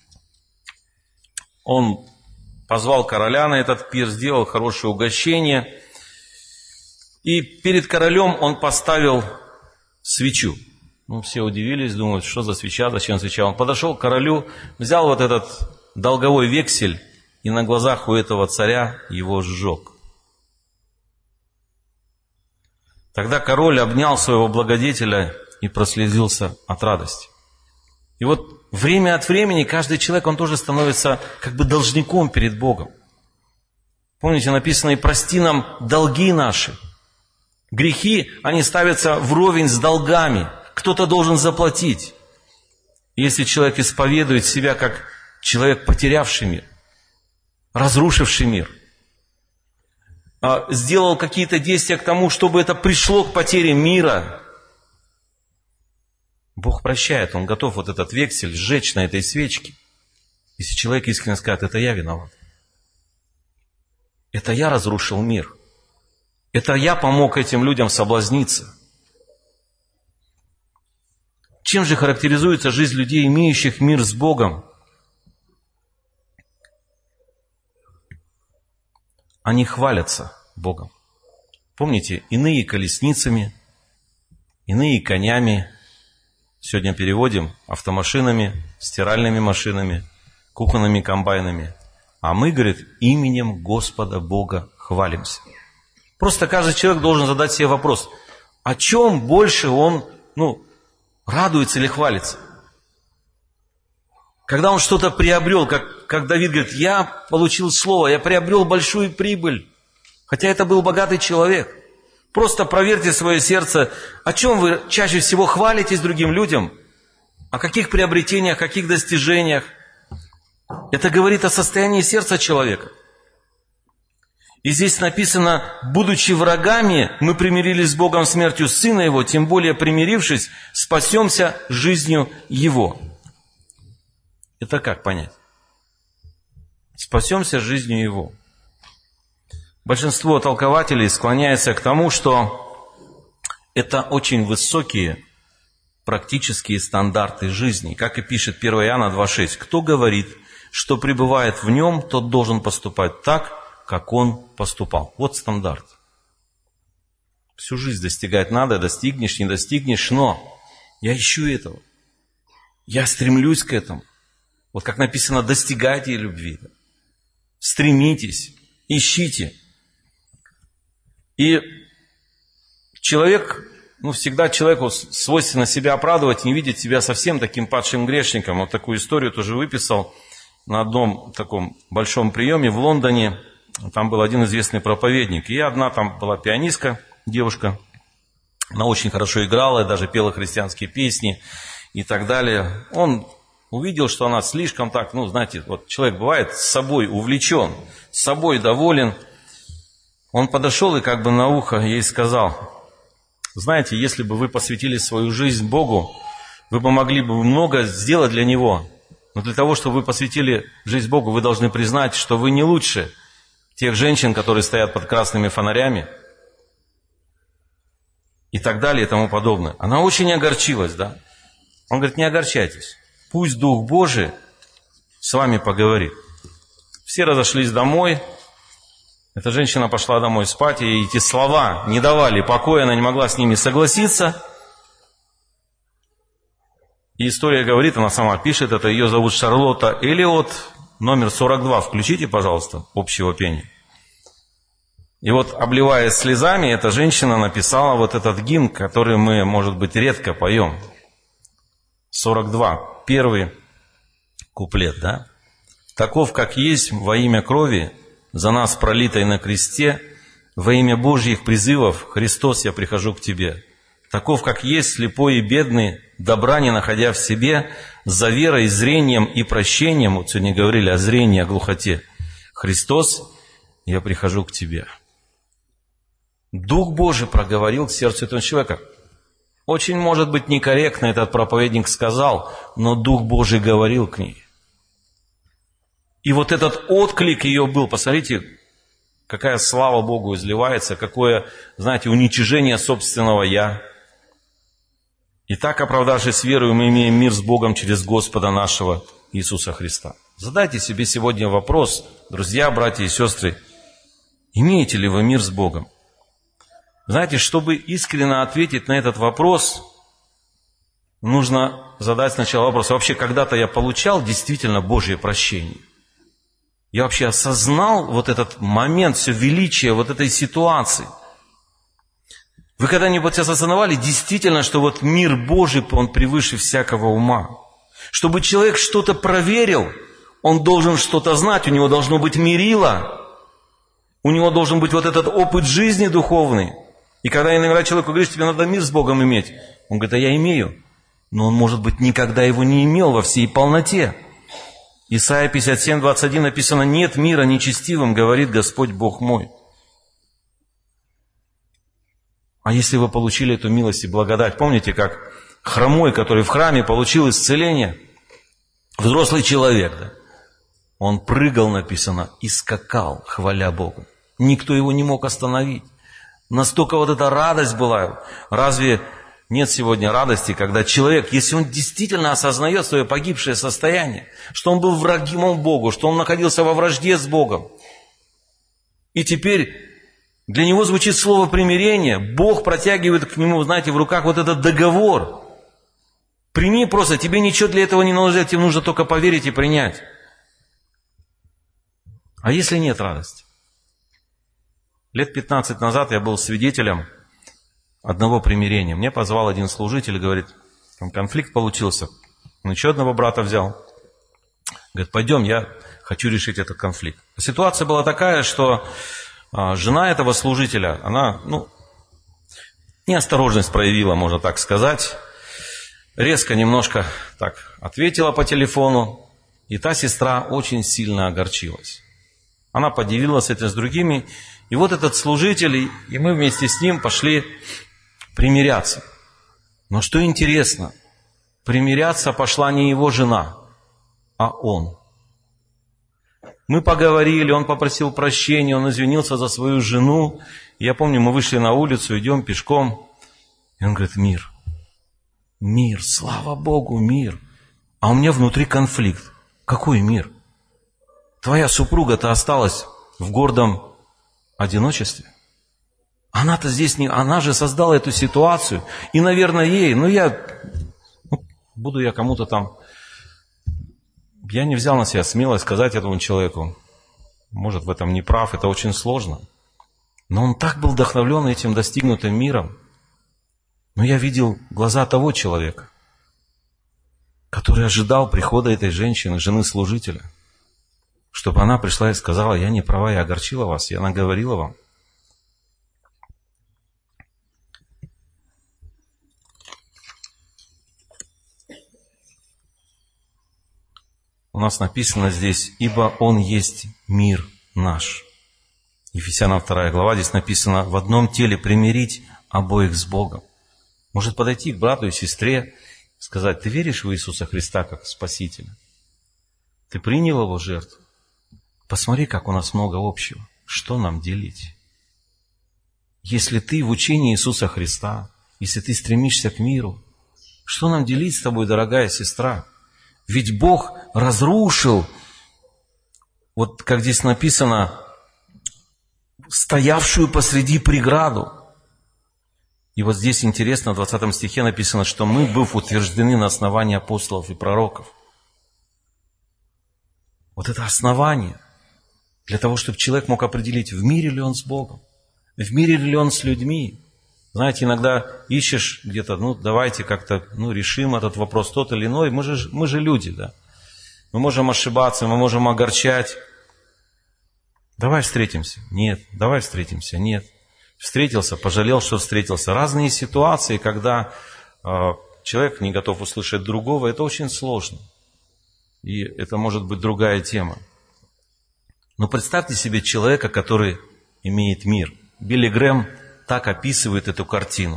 [SPEAKER 1] он позвал короля на этот пир, сделал хорошее угощение, и перед королем он поставил свечу. Все удивились, думают, что за свеча, зачем свеча. Он подошел к королю, взял вот этот долговой вексель и на глазах у этого царя его сжег. Тогда король обнял своего благодетеля и прослезился от радости. И вот время от времени каждый человек, он тоже становится как бы должником перед Богом. Помните, написано, и прости нам долги наши. Грехи, они ставятся вровень с долгами. Кто-то должен заплатить. Если человек исповедует себя как человек, потерявший мир, разрушивший мир, сделал какие-то действия к тому, чтобы это пришло к потере мира, Бог прощает, Он готов вот этот вексель сжечь на этой свечке. Если человек искренне скажет, это я виноват. Это я разрушил мир. Это я помог этим людям соблазниться. Чем же характеризуется жизнь людей, имеющих мир с Богом? они хвалятся Богом. Помните, иные колесницами, иные конями, сегодня переводим автомашинами, стиральными машинами, кухонными комбайнами. А мы, говорит, именем Господа Бога хвалимся. Просто каждый человек должен задать себе вопрос, о чем больше он, радуется или хвалится? Когда он что-то приобрел, как Давид говорит, я получил слово, я приобрел большую прибыль, хотя это был богатый человек. Просто проверьте свое сердце, о чем вы чаще всего хвалитесь другим людям, о каких приобретениях, о каких достижениях. Это говорит о состоянии сердца человека. И здесь написано, будучи врагами, мы примирились с Богом смертью Сына Его, тем более примирившись, спасемся жизнью Его. Это как понять? Спасемся жизнью Его. Большинство толкователей склоняется к тому, что это очень высокие практические стандарты жизни. Как и пишет 1 Иоанна 2,6. Кто говорит, что пребывает в нем, тот должен поступать так, как он поступал. Вот стандарт. Всю жизнь достигать надо, достигнешь, не достигнешь, но я ищу этого. Я стремлюсь к этому. Вот как написано, достигайте любви. Стремитесь, ищите. И человек, всегда человеку свойственно себя оправдывать, не видеть себя совсем таким падшим грешником. Вот такую историю тоже выписал на одном таком большом приеме в Лондоне. Там был один известный проповедник. И одна там была пианистка, девушка. Она очень хорошо играла, даже пела христианские песни и так далее. Он увидел, что она слишком так, вот человек бывает с собой увлечен, с собой доволен. Он подошел и как бы на ухо ей сказал, знаете, если бы вы посвятили свою жизнь Богу, вы бы могли бы много сделать для Него. Но для того, чтобы вы посвятили жизнь Богу, вы должны признать, что вы не лучше тех женщин, которые стоят под красными фонарями и так далее и тому подобное. Она очень огорчилась, да? Он говорит, не огорчайтесь. Пусть Дух Божий с вами поговорит. Все разошлись домой. Эта женщина пошла домой спать, и эти слова не давали покоя, она не могла с ними согласиться. И история говорит, она сама пишет, это ее зовут Шарлотта Эллиот, номер 42, включите, пожалуйста, общего пения. И вот, обливаясь слезами, эта женщина написала вот этот гимн, который мы, может быть, редко поем. 42, первый куплет, да? «Таков, как есть, во имя крови, за нас пролитой на кресте, во имя Божьих призывов, Христос, я прихожу к Тебе. Таков, как есть, слепой и бедный, добра не находя в себе, за верой, зрением и прощением», вот сегодня говорили о зрении, о глухоте, «Христос, я прихожу к Тебе». Дух Божий проговорил к сердцу этого человека. Очень, может быть, некорректно этот проповедник сказал, но Дух Божий говорил к ней. И вот этот отклик ее был, посмотрите, какая слава Богу изливается, какое, уничижение собственного «я». Итак, оправдавшись верою, мы имеем мир с Богом через Господа нашего Иисуса Христа. Задайте себе сегодня вопрос, друзья, братья и сестры, имеете ли вы мир с Богом? Знаете, чтобы искренне ответить на этот вопрос, нужно задать сначала вопрос, вообще когда-то я получал действительно Божье прощение? Я вообще осознал вот этот момент, все величие вот этой ситуации. Вы когда-нибудь осознавали действительно, что вот мир Божий, он превыше всякого ума? Чтобы человек что-то проверил, он должен что-то знать, у него должно быть мерило, у него должен быть вот этот опыт жизни духовный. И когда иногда человеку говоришь, тебе надо мир с Богом иметь, он говорит, а я имею. Но он, может быть, никогда его не имел во всей полноте. Исайя 57, 21 написано, «Нет мира нечестивым, говорит Господь Бог мой». А если вы получили эту милость и благодать, помните, как хромой, который в храме получил исцеление, взрослый человек, да? Он прыгал, написано, и скакал, хваля Богу. Никто его не мог остановить. Настолько вот эта радость была. Разве нет сегодня радости, когда человек, если он действительно осознает свое погибшее состояние, что он был врагом Богу, что он находился во вражде с Богом, И теперь для него звучит слово примирение. Бог протягивает к нему, знаете, в руках вот этот договор. Прими просто, тебе ничего для этого не нужно, тебе нужно только поверить и принять. А если нет радости? Лет 15 назад я был свидетелем одного примирения. Мне позвал один служитель и говорит, там конфликт получился. Он еще одного брата взял. Говорит, пойдем, я хочу решить этот конфликт. Ситуация была такая, что жена этого служителя, она, неосторожность проявила, можно так сказать. Резко немножко так ответила по телефону. И та сестра очень сильно огорчилась. Она поделилась этим с другими. И вот этот служитель, и мы вместе с ним пошли примиряться. Но что интересно, примиряться пошла не его жена, а он. Мы поговорили, он попросил прощения, он извинился за свою жену. Я помню, мы вышли на улицу, идем пешком. И он говорит, мир, слава Богу, мир. А у меня внутри конфликт. Какой мир? Твоя супруга-то осталась в гордом одиночестве. Она-то здесь не... Она же создала эту ситуацию. И, наверное, ей... буду я кому-то там... Я не взял на себя смелость сказать этому человеку. Может, в этом не прав, это очень сложно. Но он так был вдохновлен этим достигнутым миром. Но я видел глаза того человека, который ожидал прихода этой женщины, жены служителя. Чтобы она пришла и сказала, я не права, я огорчила вас, я наговорила вам. У нас написано здесь, ибо Он есть мир наш. Ефесянам 2 глава, здесь написано, в одном теле примирить обоих с Богом. Может подойти к брату и сестре, сказать, ты веришь в Иисуса Христа как Спасителя? Ты принял Его жертву? Посмотри, как у нас много общего. Что нам делить? Если ты в учении Иисуса Христа, если ты стремишься к миру, что нам делить с тобой, дорогая сестра? Ведь Бог разрушил, вот как здесь написано, стоявшую посреди преграду. И вот здесь интересно, в 20 стихе написано, что мы, быв утверждены на основании апостолов и пророков. Вот это основание для того, чтобы человек мог определить, в мире ли он с Богом, в мире ли он с людьми. Знаете, иногда ищешь где-то, давайте как-то решим этот вопрос тот или иной. Мы же люди, да. Мы можем ошибаться, мы можем огорчать. Давай встретимся. Нет. Давай встретимся. Нет. Встретился, пожалел, что встретился. Разные ситуации, когда человек не готов услышать другого, это очень сложно. И это может быть другая тема. Но представьте себе человека, который имеет мир. Билли Грэм так описывает эту картину.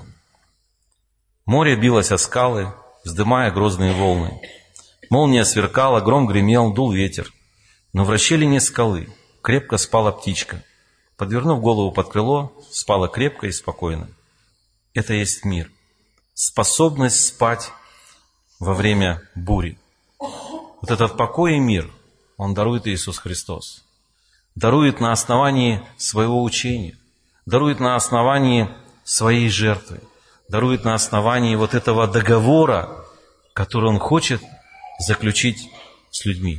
[SPEAKER 1] Море билось о скалы, вздымая грозные волны. Молния сверкала, гром гремел, дул ветер. Но в расщелине скалы крепко спала птичка. Подвернув голову под крыло, спала крепко и спокойно. Это есть мир. Способность спать во время бури. Вот этот покой и мир, Он дарует Иисус Христос. Дарует на основании своего учения. Дарует на основании своей жертвы. Дарует на основании вот этого договора, который Он хочет заключить с людьми.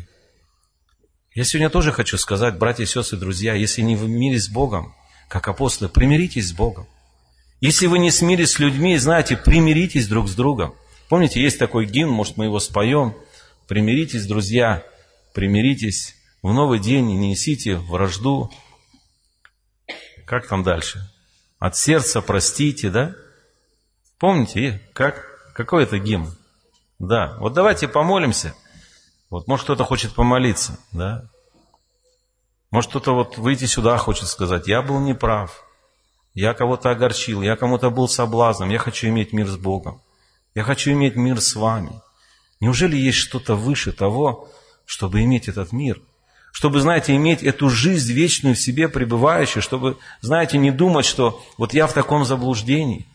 [SPEAKER 1] Я сегодня тоже хочу сказать, братья и сестры, друзья, если не в мире с Богом, как апостолы, примиритесь с Богом. Если вы не в мире с людьми, знаете, примиритесь друг с другом. Помните, есть такой гимн, может, мы его споем. Примиритесь, друзья, примиритесь. В новый день не несите вражду. Как там дальше? От сердца простите, да? Помните, какой это гимн? Да, вот давайте помолимся. Вот, может, кто-то хочет помолиться, да? Может, кто-то вот выйти сюда хочет сказать, я был неправ, я кого-то огорчил, я кому-то был соблазном, я хочу иметь мир с Богом, я хочу иметь мир с вами. Неужели есть что-то выше того, чтобы иметь этот мир? Чтобы, знаете, иметь эту жизнь вечную в себе пребывающую, чтобы, знаете, не думать, что вот я в таком заблуждении.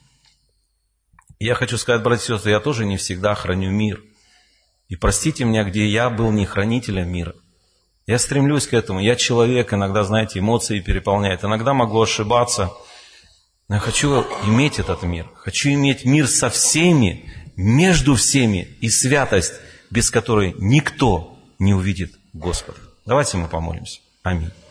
[SPEAKER 1] Я хочу сказать, братья и сестры, я тоже не всегда храню мир. И простите меня, где я был не хранителем мира. Я стремлюсь к этому. Я человек, иногда, знаете, эмоции переполняют. Иногда могу ошибаться. Но я хочу иметь этот мир. Хочу иметь мир со всеми, между всеми и святость, без которой никто не увидит Господа. Давайте мы помолимся. Аминь.